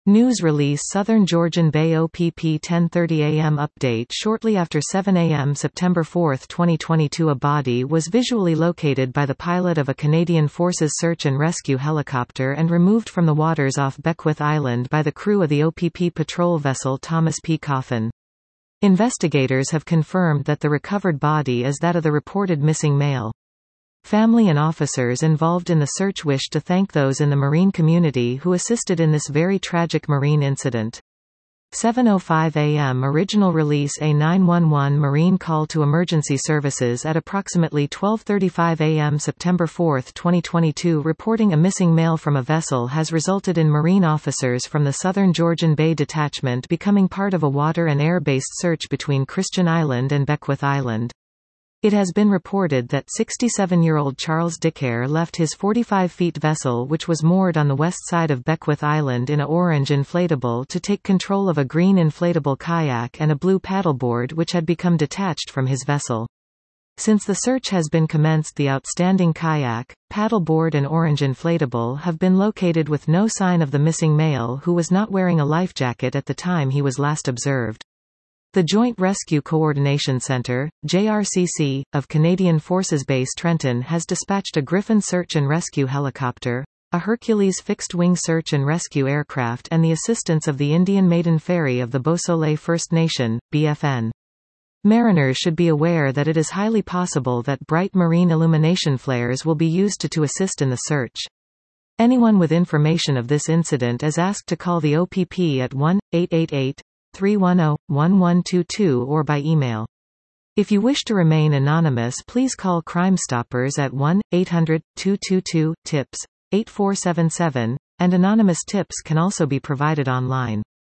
News release Southern Georgian Bay OPP 10:30 a.m. update Shortly after 7 a.m. September 4, 2022 a body was visually located by the pilot of a Canadian Forces search and rescue helicopter and removed from the waters off Beckwith Island by the crew of the OPP patrol vessel Thomas P. Coffin. Investigators have confirmed that the recovered body is that of the reported missing male. Family and officers involved in the search wish to thank those in the marine community who assisted in this very tragic marine incident. 7:05 a.m. Original release A 911 Marine call to emergency services at approximately 12:35 a.m. September 4, 2022 reporting a missing male from a vessel has resulted in Marine officers from the Southern Georgian Bay Detachment becoming part of a water and air-based search between Christian Island and Beckwith Island. It has been reported that 67-year-old Charles Dicker left his 45-feet vessel which was moored on the west side of Beckwith Island in a orange inflatable to take control of a green inflatable kayak and a blue paddleboard which had become detached from his vessel. Since the search has been commenced, the outstanding kayak, paddleboard and orange inflatable have been located with no sign of the missing male who was not wearing a life jacket at the time he was last observed. The Joint Rescue Coordination Centre, JRCC, of Canadian Forces Base Trenton has dispatched a Griffon search and rescue helicopter, a Hercules fixed-wing search and rescue aircraft and the assistance of the Indian Maiden Ferry of the Beausoleil First Nation, BFN. Mariners should be aware that it is highly possible that bright marine illumination flares will be used to assist in the search. Anyone with information of this incident is asked to call the OPP at 1-888-310-1122 or by email. If you wish to remain anonymous, please call Crime Stoppers at 1-800-222-TIPS 8477, and anonymous tips can also be provided online.